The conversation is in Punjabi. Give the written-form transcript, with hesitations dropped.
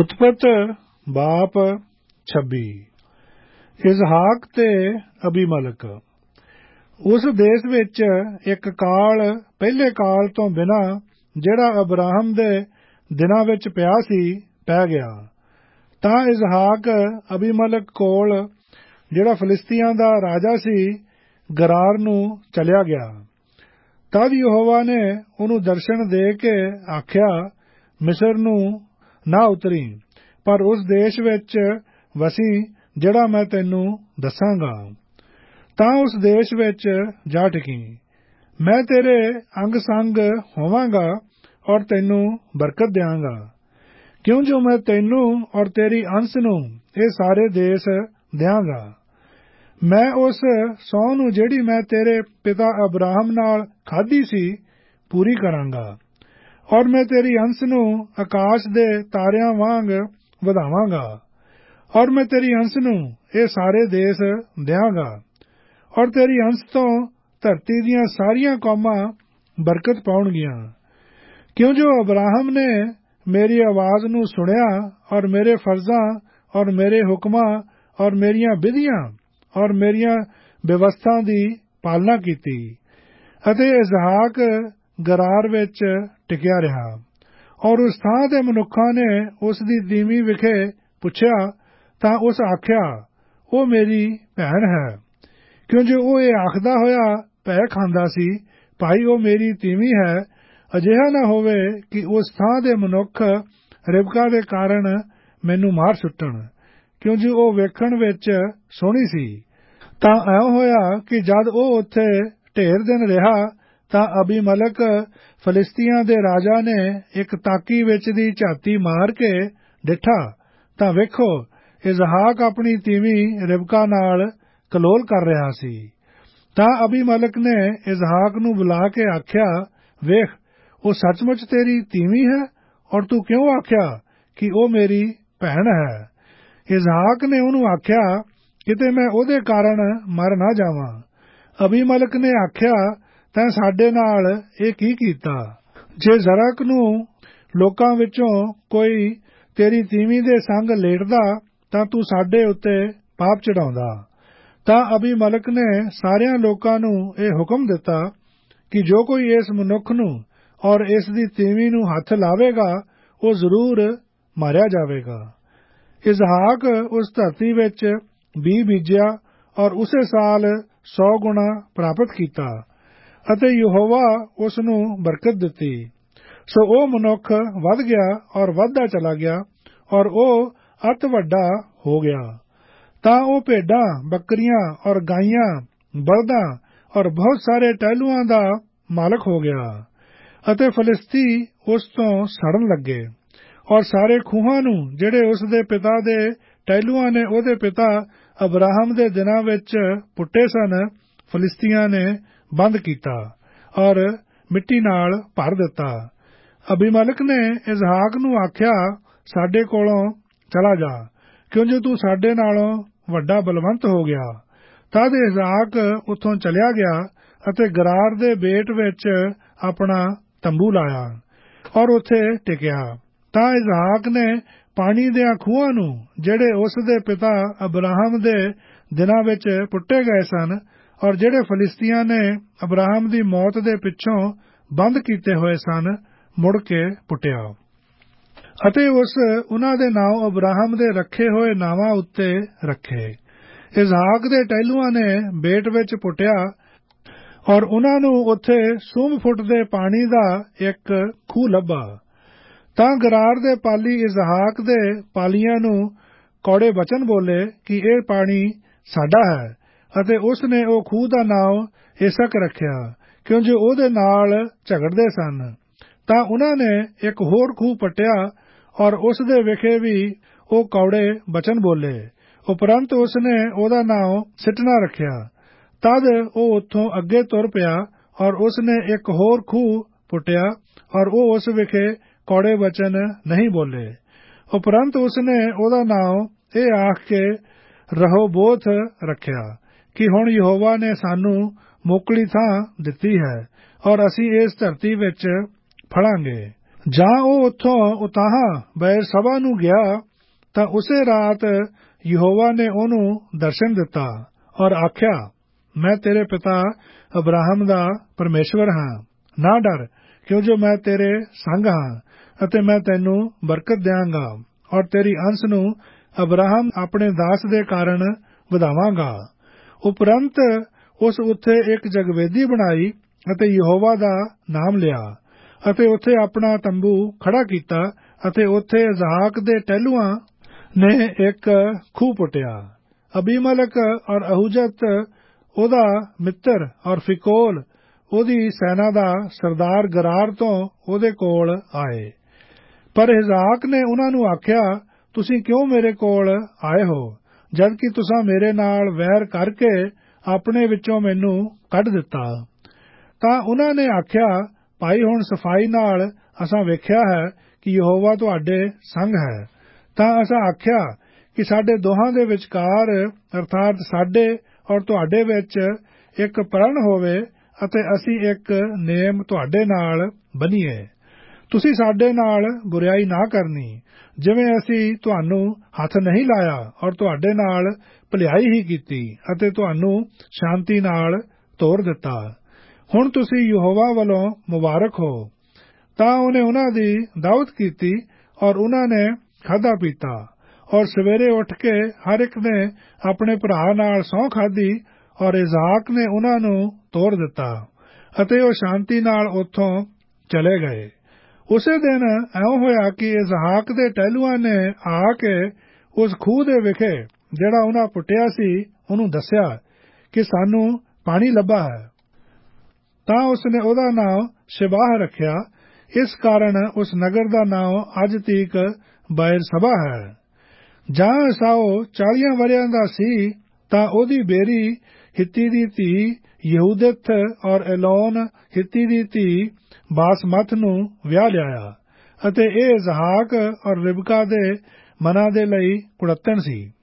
ਉਤਪਤ ਬਾਪ 26। ਇਜ਼ਹਾਕ ਤੇ ਅਬੀਮਲਕ। ਉਸ ਦੇਸ਼ ਵਿੱਚ ਇੱਕ ਕਾਲ ਪਹਿਲੇ ਕਾਲ ਤੋਂ ਬਿਨਾਂ ਜਿਹੜਾ ਅਬਰਾਹਮ ਦੇ ਦਿਨਾਂ ਵਿੱਚ ਪਿਆ ਸੀ ਪੈ ਗਿਆ। ਤਾਂ ਇਜ਼ਹਾਕ ਅਬੀਮਲਕ ਕੋਲ ਜਿਹੜਾ ਫਲਿਸਤੀਆਂ ਦਾ ਰਾਜਾ ਸੀ ਗਰਾਰ ਨੂੰ ਚਲਿਆ ਗਿਆ। ਤਦ ਯਹੋਵਾ ਨੇ ਉਹਨੂੰ ਦਰਸ਼ਨ ਦੇ ਕੇ ਆਖਿਆ, ਮਿਸਰ ਨੂੰ ਨਾ ਉਤਰੀ, ਪਰ ਉਸ ਦੇਸ਼ ਵਿੱਚ ਵਸੀ ਜਿਹੜਾ ਮੈਂ ਤੈਨੂੰ ਦੱਸਾਂਗਾ। ਤਾਂ ਉਸ ਦੇਸ਼ ਵਿੱਚ ਜਾ ਟਿਕੀ। ਮੈਂ ਤੇਰੇ ਅੰਗ ਸੰਗ ਹੋਵਾਂਗਾ ਔਰ ਤੈਨੂੰ ਬਰਕਤ ਦਿਆਂਗਾ, ਕਿਉਂ ਜੋ ਮੈਂ ਤੈਨੂੰ ਔਰ ਤੇਰੀ ਅੰਸ ਨੂੰ ਇਹ ਸਾਰੇ ਦੇਸ਼ ਦਿਆਂਗਾ। ਮੈਂ ਉਸ ਸਹੁੰ ਨੂੰ ਜਿਹੜੀ ਮੈਂ ਤੇਰੇ ਪਿਤਾ ਅਬਰਾਹਮ ਨਾਲ ਖਾਧੀ ਸੀ ਪੂਰੀ ਕਰਾਂਗਾ, ਔਰ ਮੈਂ ਤੇਰੀ ਅੰਸ ਨੂੰ ਆਕਾਸ਼ ਦੇ ਤਾਰਿਆਂ ਵਾਂਗ ਵਧਾਵਾਂਗਾ, ਔਰ ਮੈਂ ਤੇਰੀ ਅੰਸ ਨੂੰ ਇਹ ਸਾਰੇ ਦੇਸ਼ ਦਿਆਂਗਾ, ਔਰ ਤੇਰੀ ਅੰਸ ਤੋਂ ਧਰਤੀ ਦੀਆਂ ਸਾਰੀਆਂ ਕੌਮਾਂ ਬਰਕਤ ਪਾਉਣਗੀਆਂ। ਕਿਉਂ ਜੋ ਅਬਰਾਹਮ ਨੇ ਮੇਰੀ ਆਵਾਜ਼ ਨੂੰ ਸੁਣਿਆ ਔਰ ਮੇਰੇ ਫਰਜ਼ਾਂ ਔਰ ਮੇਰੇ ਹੁਕਮਾਂ ਔਰ ਮੇਰੀਆਂ ਵਿਧੀਆਂ ਔਰ ਮੇਰੀਆਂ ਵਿਵਸਥਾ ਦੀ ਪਾਲਣਾ ਕੀਤੀ। ਅਤੇ ਇਜ਼ਹਾਕ ਗਰਾਰ ਵਿੱਚ ਟਿਕਿਆ ਰਿਹਾ। ਔਰ ਉਸ ਥਾਂ ਦੇ ਮਨੁੱਖਾਂ ਨੇ ਉਸ ਦੀ ਤੀਵੀਂ ਵਿਖੇ ਪੁੱਛਿਆ ਤਾਂ ਉਸ ਆਖਿਆ, ਉਹ ਮੇਰੀ ਭੈਣ ਹੈ। ਕਿਉਂ ਜੋ ਉਹ ਇਹ ਆਖਦਾ ਹੋਇਆ ਭੈ ਖਾਂਦਾ ਸੀ, ਭਾਈ ਉਹ ਮੇਰੀ ਤੀਵੀਂ ਹੈ। ਅਜਿਹਾ ਨਾ ਹੋਵੇ ਕਿ ਉਸ ਥਾਂ ਦੇ ਮਨੁੱਖ ਰਿਬਕਾ ਦੇ ਕਾਰਨ ਮੈਨੂੰ ਮਾਰ ਸੁੱਟਣ, ਕਿਉਂ ਜੋ ਉਹ ਵੇਖਣ ਵਿੱਚ ਸੋਹਣੀ ਸੀ। ਤਾਂ ਇਉਂ ਹੋਇਆ ਕਿ ਜਦ ਉਹ ਉੱਥੇ ਢੇਰ ਦਿਨ ਰਿਹਾ ਤਾਂ ਅਬੀਮਲਕ ਫਲਿਸਤੀਆਂ ਦੇ ਰਾਜਾ ਨੇ ਇੱਕ ਤਾਕੀ ਵਿੱਚ ਦੀ ਝਾਤੀ ਮਾਰ ਕੇ ਡਿੱਠਾ ਤਾਂ ਵੇਖੋ, ਇਜ਼ਹਾਕ ਆਪਣੀ ਤੀਵੀਂ ਰਿਬਕਾ ਨਾਲ ਕਲੋਲ ਕਰ ਰਿਹਾ ਸੀ। ਤਾਂ ਅਬੀਮਲਕ ਨੇ ਇਜ਼ਹਾਕ ਨੂੰ ਬੁਲਾ ਕੇ ਆਖਿਆ, ਵੇਖ, ਉਹ ਸੱਚਮੁੱਚ ਤੇਰੀ ਤੀਵੀਂ ਹੈ, ਔਰ ਤੂੰ ਕਿਉਂ ਆਖਿਆ ਕਿ ਉਹ ਮੇਰੀ ਭੈਣ ਹੈ? ਇਜ਼ਹਾਕ ਨੇ ਉਹਨੂੰ ਆਖਿਆ, ਕਿਤੇ ਮੈਂ ਉਹਦੇ ਕਾਰਨ ਮਰ ਨਾ ਜਾਵਾਂ। ਅਬੀਮਲਕ ਨੇ ਆਖਿਆ, ਤੈਂ ਸਾਡੇ ਨਾਲ ਇਹ ਕੀ ਕੀਤਾ? ਜੇ ਜ਼ਰਕ ਨੂੰ ਲੋਕਾਂ ਵਿੱਚੋਂ ਕੋਈ ਤੇਰੀ ਤੀਵੀਂ ਦੇ ਸੰਗ ਲੇਟਦਾ ਤਾਂ ਤੂੰ ਸਾਡੇ ਉੱਤੇ ਪਾਪ ਚੜਾਉਂਦਾ। ਤਾਂ ਅਬੀਮਲਕ ਨੇ ਸਾਰਿਆਂ ਲੋਕਾਂ ਨੂੰ ਇਹ ਹੁਕਮ ਦਿੱਤਾ ਕਿ ਜੋ ਕੋਈ ਇਸ ਮਨੁੱਖ ਨੂੰ ਔਰ ਇਸ ਦੀ ਤੀਵੀਂ ਨੂੰ ਹੱਥ ਲਾਵੇਗਾ ਉਹ ਜ਼ਰੂਰ ਮਾਰਿਆ ਜਾਵੇਗਾ। ਇਜ਼ਹਾਕ ਉਸ ਧਰਤੀ ਵਿੱਚ ਬੀਜ ਬੀਜਿਆ ਔਰ ਉਸੇ ਸਾਲ 100 ਗੁਣਾ ਪ੍ਰਾਪਤ ਕੀਤਾ ਅਤੇ ਯਹੋਵਾ ਉਸ ਨੂੰ ਬਰਕਤ ਦਿੱਤੀ। ਸੋ ਉਹ ਮਨੁੱਖ ਵਧ ਗਿਆ ਔਰ ਵਧਦਾ ਚਲਾ ਗਿਆ ਔਰ ਉਹ ਅਤ ਵੱਡਾ ਹੋ ਗਿਆ। ਤਾਂ ਉਹ ਭੇਡਾਂ, ਬੱਕਰੀਆਂ ਔਰ ਗਾਈਆਂ, ਬਲਦਾਂ ਔਰ ਬਹੁਤ ਸਾਰੇ ਟਹਿਲੂਆਂ ਦਾ ਮਾਲਕ ਹੋ ਗਿਆ। ਅਤੇ ਫਲਿਸਤੀ ਉਸ ਤੋਂ ਸੜਨ ਲੱਗੇ ਔਰ ਸਾਰੇ ਖੂਹਾਂ ਨੂੰ ਜਿਹੜੇ ਉਸ ਦੇ ਪਿਤਾ ਦੇ ਟਹਿਲੂਆਂ ਨੇ ਉਹਦੇ ਪਿਤਾ ਅਬਰਾਹਮ ਦੇ ਦਿਨਾਂ ਵਿੱਚ ਪੁੱਟੇ ਸਨ, ਫਲਿਸਤੀਆਂ ਨੇ ਬੰਦ ਕੀਤਾ ਔਰ ਮਿੱਟੀ ਨਾਲ ਭਰ ਦਿੱਤਾ। ਅਬੀਮਲਕ ਨੇ ਇਜ਼ਹਾਕ ਨੂੰ ਆਖਿਆ, ਸਾਡੇ ਕੋਲੋਂ ਚਲਾ ਜਾ, ਕਿਉਂ ਜੋ ਤੂੰ ਸਾਡੇ ਨਾਲੋਂ ਵੱਡਾ ਬਲਵੰਤ ਹੋ ਗਿਆ। ਤਦ ਇਜ਼ਹਾਕ ਉੱਥੋਂ ਚਲਿਆ ਗਿਆ ਅਤੇ ਗਰਾਰ ਦੇ ਬੇਟ ਵਿੱਚ ਆਪਣਾ ਤੰਬੂ ਲਾਇਆ ਔਰ ਉੱਥੇ ਟਿਕਿਆ। ਤਾਂ ਇਜ਼ਹਾਕ ਨੇ ਪਾਣੀ ਦਿਆਂ ਖੂਹਾਂ ਨੂੰ ਜਿਹੜੇ ਉਸ ਦੇ ਪਿਤਾ ਅਬਰਾਹਮ ਦੇ ਦਿਨਾਂ ਵਿੱਚ ਪੁੱਟੇ ਗਏ ਸਨ ਔਰ ਜਿਹੜੇ ਫਲਿਸਤੀਆਂ ਨੇ ਅਬਰਾਹਮ ਦੀ ਮੌਤ ਦੇ ਪਿੱਛੋਂ ਬੰਦ ਕੀਤੇ ਹੋਏ ਸਨ, ਮੁੜ ਕੇ ਪੁੱਟਿਆ। ਅਤੇ ਉਹਨਾਂ ਦੇ ਨਾਂ ਅਬਰਾਹਮ ਦੇ ਰੱਖੇ ਹੋਏ ਨਾਵਾਂ ਉੱਤੇ ਰੱਖੇ। ਇਜ਼ਹਾਕ ਦੇ ਟਹਿਲੂਆਂ ਨੇ ਬੇਟ ਵਿੱਚ ਪੁੱਟਿਆ ਔਰ ਉਹਨਾਂ ਨੂੰ ਉੱਥੇ ਸੂੰਹ ਫੁੱਟ ਦੇ ਪਾਣੀ ਦਾ ਇੱਕ ਖੂਹ ਲੱਭਾ। ਤਾਂ ਗਰਾਰ ਦੇ ਪਾਲੀ ਇਜ਼ਹਾਕ ਦੇ ਪਾਲੀਆਂ ਨੂੰ ਕੌੜੇ ਬਚਨ ਬੋਲੇ ਕਿ ਇਹ ਪਾਣੀ ਸਾਡਾ ਹੈ, ਅਤੇ ਉਸ ਨੇ ਉਹ ਖੂਹ ਦਾ ਨਾਮ ਇਸਕ ਰੱਖਿਆ, ਕਿਉਂ ਜੋ ਉਹਦੇ ਨਾਲ ਝਗੜਦੇ ਸਨ। ਤਾਂ ਉਹਨਾਂ ਨੇ ਇੱਕ ਹੋਰ ਖੂਹ ਪੱਟਿਆ ਔਰ ਉਸ ਦੇ ਵਿਖੇ ਵੀ ਉਹ ਕੌੜੇ ਬਚਨ ਬੋਲੇ। ਉਪਰੰਤ ਉਸ ਨੇ ਉਹਦਾ ਨਾਮ ਸਿਟਨਾ ਰੱਖਿਆ। ਤਦ ਉਹ ਉੱਥੋਂ ਅੱਗੇ ਤੁਰ ਪਿਆ ਔਰ ਉਸ ਨੇ ਇੱਕ ਹੋਰ ਖੂਹ ਪੁੱਟਿਆ ਔਰ ਉਹ ਉਸ ਵਿਖੇ ਕੌੜੇ ਬਚਨ ਨਹੀਂ ਬੋਲੇ। ਉਪਰੰਤ ਉਸ ਨੇ ਉਹਦਾ ਨਾਮ ਇਹ ਆਖ ਕੇ ਰਹੋਬੋਥ ਰੱਖਿਆ ਕਿ ਹੁਣ ਯਹੋਵਾ ਨੇ ਸਾਨੂੰ ਮੋਕਲੀ ਥਾਂ ਦਿੱਤੀ ਹੈ ਔਰ ਅਸੀਂ ਇਸ ਧਰਤੀ ਵਿੱਚ ਫੜਾਂਗੇ। ਜਾਂ ਉਹ ਉੱਥੋਂ ਉਤਾਹਾਂ ਬਏਰਸ਼ਬਾ ਨੂੰ ਗਿਆ ਤਾਂ ਉਸੇ ਰਾਤ ਯਹੋਵਾ ਨੇ ਉਹਨੂੰ ਦਰਸ਼ਨ ਦਿੱਤਾ ਔਰ ਆਖਿਆ, ਮੈਂ ਤੇਰੇ ਪਿਤਾ ਅਬਰਾਹਮ ਦਾ ਪਰਮੇਸ਼ਵਰ ਹਾਂ। ਨਾ ਡਰ, ਕਿਉਂ ਜੋ ਮੈਂ ਤੇਰੇ ਸੰਗ ਹਾਂ ਅਤੇ ਮੈਂ ਤੈਨੂੰ ਬਰਕਤ ਦਿਆਂਗਾ ਔਰ ਤੇਰੀ ਅੰਸ਼ ਨੂੰ ਅਬਰਾਹਮ ਆਪਣੇ ਦਾਸ ਦੇ ਕਾਰਨ ਵਧਾਵਾਂਗਾ। ਉਪਰੰਤ ਉਸ ਉੱਥੇ ਇੱਕ ਜਗਵੇਦੀ ਬਣਾਈ ਅਤੇ ਯਹੋਵਾ ਦਾ ਨਾਮ ਲਿਆ ਅਤੇ ਉੱਥੇ ਆਪਣਾ ਤੰਬੂ ਖੜਾ ਕੀਤਾ ਅਤੇ ਉੱਥੇ ਇਸਹਾਕ ਦੇ ਟਹਿਲੂਆਂ ਨੇ ਇੱਕ ਖੂਹ ਪੁੱਟਿਆ। ਅਬੀਮਲਕ ਔਰ ਅਹੂਜਤ ਉਹਦਾ ਮਿੱਤਰ ਔਰ ਫਿਕੋਲ ਉਹਦੀ ਸੈਨਾ ਦਾ ਸਰਦਾਰ ਗਰਾਰ ਤੋਂ ਉਹਦੇ ਕੋਲ ਆਏ। ਪਰ ਇਸਹਾਕ ਨੇ ਉਹਨਾਂ ਨੂੰ ਆਖਿਆ, ਤੁਸੀਂ ਕਿਉਂ ਮੇਰੇ ਕੋਲ ਆਏ ਹੋ, ਜਦ ਕਿ ਤੁਸਾਂ ਮੇਰੇ ਨਾਲ ਵੈਰ ਕਰਕੇ ਆਪਣੇ ਵਿੱਚੋਂ ਮੈਨੂੰ ਕੱਢ ਦਿੱਤਾ। ਤਾਂ ਉਹਨਾਂ ਨੇ ਆਖਿਆ, ਭਾਈ ਹੁਣ ਸਫਾਈ ਨਾਲ ਅਸਾਂ ਵੇਖਿਆ ਹੈ ਕਿ ਯਹੋਵਾ ਤੁਹਾਡੇ ਸੰਗ ਹੈ। ਤਾਂ ਅਸਾਂ ਆਖਿਆ ਕਿ ਸਾਡੇ ਦੋਹਾਂ ਦੇ ਵਿਚਕਾਰ ਅਰਥਾਤ ਸਾਡੇ ਔਰ ਤੁਹਾਡੇ ਵਿੱਚ ਇੱਕ ਪ੍ਰਣ ਹੋਵੇ ਅਤੇ ਅਸੀਂ ਇੱਕ ਨੇਮ ਤੁਹਾਡੇ ਨਾਲ ਬੰਨੀਏ। ਤੁਸੀਂ ਸਾਡੇ ਨਾਲ ਬੁਰਾਈ ਨਾ ਕਰਨੀ, ਜਿਵੇਂ ਅਸੀਂ ਤੁਹਾਨੂੰ ਹੱਥ ਨਹੀਂ ਲਾਇਆ ਔਰ ਤੁਹਾਡੇ ਨਾਲ ਭਲਾਈ ਹੀ ਕੀਤੀ ਅਤੇ ਤੁਹਾਨੂੰ ਸ਼ਾਂਤੀ ਨਾਲ ਤੋਰ ਦਿੱਤਾ। ਹੁਣ ਤੁਸੀਂ ਯਹੋਵਾ ਵੱਲੋਂ ਮੁਬਾਰਕ ਹੋ। ਤਾਂ ਉਹਨੇ ਉਹਨਾਂ ਦੀ ਦਾਵਤ ਕੀਤੀ ਔਰ ਉਹਨਾਂ ਨੇ ਖਾਧਾ ਪੀਤਾ ਔਰ ਸਵੇਰੇ ਉੱਠ ਕੇ ਹਰ ਇੱਕ ਨੇ ਆਪਣੇ ਭਰਾ ਨਾਲ ਸਹੁੰ ਖਾਧੀ ਔਰ ਇਸਹਾਕ ਨੇ ਉਹਨਾਂ ਨੂੰ ਤੋਰ ਦਿੱਤਾ ਅਤੇ ਉਹ ਸ਼ਾਂਤੀ ਨਾਲ ਉੱਥੋਂ ਚਲੇ ਗਏ। ਉਸੇ ਦਿਨ ਇਉਂ ਹੋਇਆ ਕਿ ਇਸਹਾਕ ਦੇ ਟਹਿਲੂਆਂ ਨੇ ਆ ਕੇ ਉਸ ਖੂਹ ਦੇ ਵਿਖੇ ਜਿਹੜਾ ਉਹਨਾਂ ਪੁੱਟਿਆ ਸੀ ਉਹਨੂੰ ਦੱਸਿਆ ਕਿ ਸਾਨੂੰ ਪਾਣੀ ਲੱਭਾ ਹੈ। ਤਾਂ ਉਸਨੇ ਉਹਦਾ ਨਾਮ ਸ਼ਿਬਾਹ ਰੱਖਿਆ। ਇਸ ਕਾਰਨ ਉਸ ਨਗਰ ਦਾ ਨਾਮ ਅੱਜ ਤੀਕ ਬਏਰਸ਼ਬਾ ਹੈ। ਜਾਂ ਈਸਾਓ 40 ਵਰ੍ਹਿਆਂ ਦਾ ਸੀ ਤਾਂ ਉਹਦੀ ਬੇਰੀ ਹਿੱਤੀ ਦੀ ਧੀ ਯਹੂਦਿਤ ਔਰ ਐਲੋਨ ਹਿੱਤੀ ਦੀ ਧੀ ਬਾਸਮਤ ਨੂੰ ਵਿਆਹ ਲਿਆਇਆ ਅਤੇ ਇਹ ਇਸਹਾਕ ਔਰ ਰਿਬਕਾ ਦੇ ਮਨਾਂ ਦੇ ਲਈ ਕੁੜੱਤਣ ਸੀ।